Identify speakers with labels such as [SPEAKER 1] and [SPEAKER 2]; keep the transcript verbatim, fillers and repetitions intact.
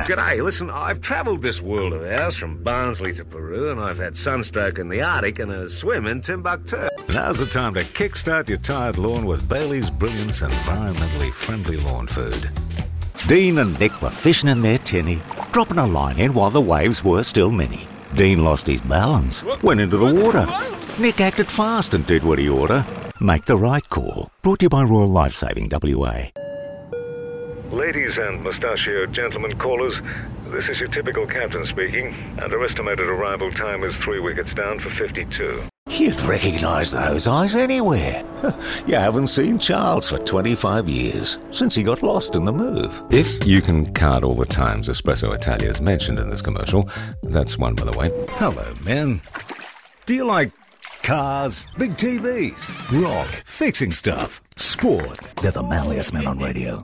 [SPEAKER 1] G'day, listen, I've travelled this world of ours from Barnsley to Peru, and I've had sunstroke in the Arctic and a swim in Timbuktu.
[SPEAKER 2] Now's the time to kickstart your tired lawn with Bailey's Brilliance environmentally friendly lawn food.
[SPEAKER 3] Dean and Nick were fishing in their tinny, dropping a line in while the waves were still many. Dean lost his balance, went into the water. Nick acted fast and did what he oughta. Make the right call. Brought to you by Royal Lifesaving W A.
[SPEAKER 2] Ladies and mustachioed gentlemen callers, this is your typical captain speaking. Underestimated arrival time is three wickets down for fifty-two.
[SPEAKER 3] You'd recognise those eyes anywhere. You haven't seen Charles for twenty-five years, since he got lost in the move.
[SPEAKER 2] If you can count all the times Espresso Italia is mentioned in this commercial, that's one by the way.
[SPEAKER 4] Hello, men. Do you like cars, big T Vs, rock, fixing stuff, sport? They're the manliest men on radio.